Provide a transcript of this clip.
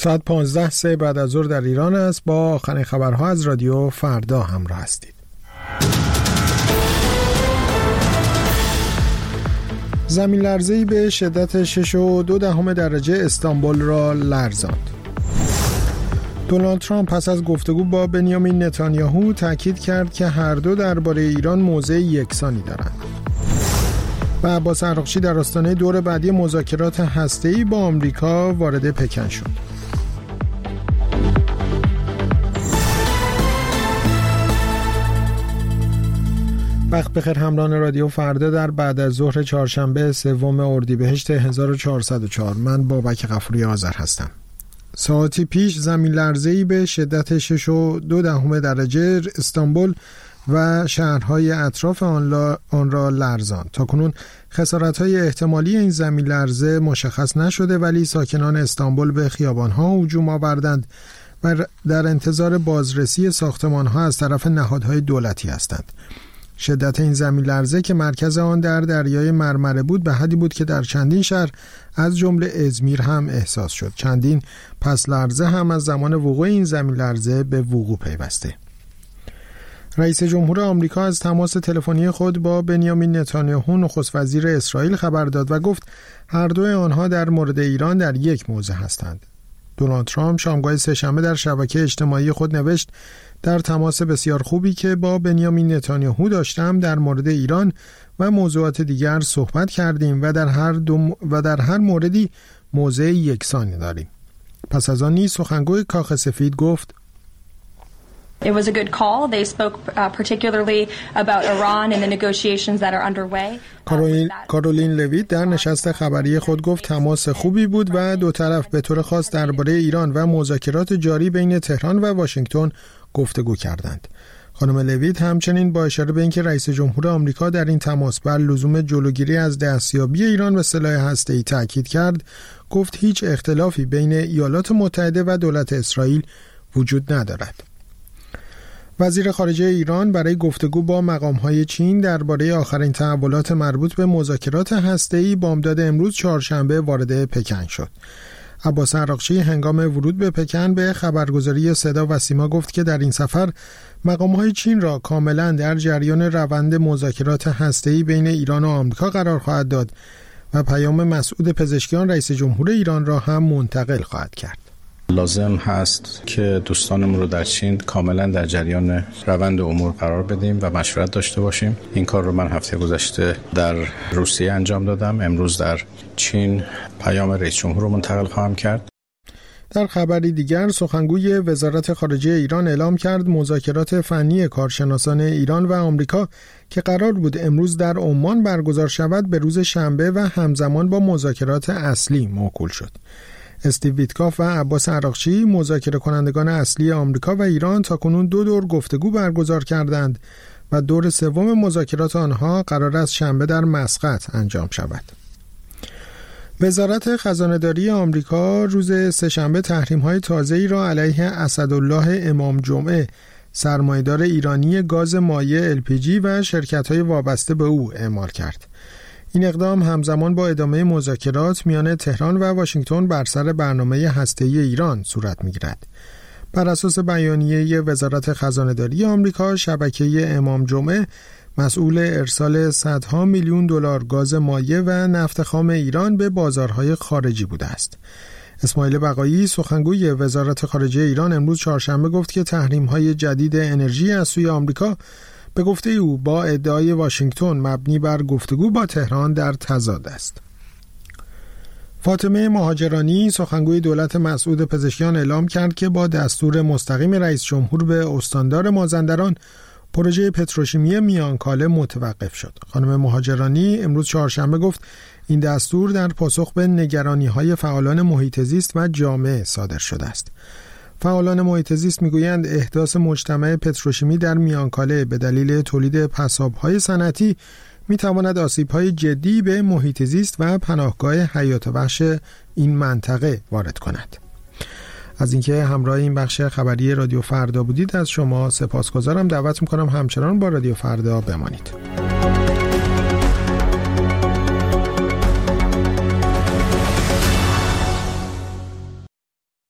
ساعت 15 بعد از ظهر در ایران است. با آخرین خبرها از رادیو فردا همراه هستید. زمین لرزه‌ای به شدت 6.2 درجه استانبول را لرزاند. دونالد ترامپ پس از گفتگو با بنیامین نتانیاهو تاکید کرد که هر دو درباره ایران موضع یکسانی دارند. و عباس عراقچی در آستانه دور بعدی مذاکرات هسته‌ای با آمریکا وارد پکن شد. وقت بخیر همراهان رادیو فردا در بعد از ظهر چهارشنبه 3 اردیبهشت 1404. من بابک غفوری آذر هستم. ساعتی پیش زمین لرزه‌ای به شدت 6.2 درجه استانبول و شهرهای اطراف آن را لرزاند. تاکنون خسارت‌های احتمالی این زمین لرزه مشخص نشده، ولی ساکنان استانبول به خیابان‌ها هجوم آوردند و در انتظار بازرسی ساختمان‌ها از طرف نهادهای دولتی هستند. شدت این زمین لرزه که مرکز آن در دریای مرمره بود به حدی بود که در چندین شهر از جمله ازمیر هم احساس شد. چندین پس لرزه هم از زمان وقوع این زمین لرزه به وقوع پیوسته. رئیس جمهور آمریکا از تماس تلفنی خود با بنیامین نتانیاهو نخست وزیر اسرائیل خبر داد و گفت هر دوی آنها در مورد ایران در یک موضع هستند. دونالد ترامپ شامگاه سه‌شنبه در شبکه اجتماعی خود نوشت در تماس بسیار خوبی که با بنیامین نتانیاهو داشتم در مورد ایران و موضوعات دیگر صحبت کردیم و در هر موردی موضع یکسانی داریم. پس از آن نیز سخنگوی کاخ سفید گفت It was a good call. They spoke particularly about Iran and the negotiations that are underway. کارولین لویت در نشست خبری خود گفت تماس خوبی بود و دو طرف به طور خاص درباره ایران و مذاکرات جاری بین تهران و واشنگتن گفتگو کردند. خانم لویت همچنین با اشاره به اینکه رئیس جمهور آمریکا در این تماس بر لزوم جلوگیری از دستیابی ایران به سلاح هسته‌ای تاکید کرد، گفت هیچ اختلافی بین ایالات متحده و دولت اسرائیل وجود ندارد. وزیر خارجه ایران برای گفتگو با مقام‌های چین درباره آخرین تحولات مربوط به مذاکرات هسته‌ای بامداد امروز چهارشنبه وارد پکن شد. عباس عراقچی هنگام ورود به پکن به خبرگزاری صدا و سیما گفت که در این سفر مقام‌های چین را کاملاً در جریان روند مذاکرات هسته‌ای بین ایران و آمریکا قرار خواهد داد و پیام مسعود پزشکیان رئیس جمهور ایران را هم منتقل خواهد کرد. لازم هست که دوستانمون رو در چین کاملا در جریان روند امور قرار بدیم و مشورت داشته باشیم. این کار رو من هفته گذشته در روسیه انجام دادم. امروز در چین پیام رئیس جمهور رو منتقل خواهم کرد. در خبری دیگر سخنگوی وزارت خارجه ایران اعلام کرد مذاکرات فنی کارشناسان ایران و آمریکا که قرار بود امروز در عمان برگزار شود به روز شنبه و همزمان با مذاکرات اصلی موکول شد. استیو ویتکاف و عباس عراقچی مذاکره کنندگان اصلی آمریکا و ایران تاکنون 2 دور گفتگو برگزار کردند و دور سوم مذاکرات آنها قرار است شنبه در مسقط انجام شود. وزارت خزانه‌داری آمریکا روز سه‌شنبه تحریم‌های تازه‌ای را علیه اسدالله امام جمعه، سرمایه‌دار ایرانی گاز مایع LPG و شرکت‌های وابسته به او اعمال کرد. این اقدام همزمان با ادامه مذاکرات میان تهران و واشنگتن بر سر برنامه هسته‌ای ایران صورت می‌گیرد. بر اساس بیانیه وزارت خزانه‌داری آمریکا، شبکه امام جمعه مسئول ارسال صدها میلیون دلار گاز مایع و نفت خام ایران به بازارهای خارجی بوده است. اسماعیل بقایی سخنگوی وزارت خارجه ایران امروز چهارشنبه گفت که تحریم‌های جدید انرژی از سوی آمریکا به گفته او با ادعای واشنگتن مبنی بر گفتگو با تهران در تضاد است. فاطمه مهاجرانی سخنگوی دولت مسعود پزشکیان اعلام کرد که با دستور مستقیم رئیس جمهور به استاندار مازندران پروژه پتروشیمی میانکاله متوقف شد. خانم مهاجرانی امروز چهارشنبه گفت این دستور در پاسخ به نگرانی‌های فعالان محیط زیست و جامعه صادر شده است. فعالان محیط زیست میگویند احداث مجتمع پتروشیمی در میانکاله به دلیل تولید پساب‌های صنعتی میتواند آسیب‌های جدی به محیط زیست و پناهگاه حیات وحش این منطقه وارد کند. از اینکه همراه این بخش خبری رادیو فردا بودید از شما سپاسگزارم. دعوت میکنم همچنان با رادیو فردا بمانید.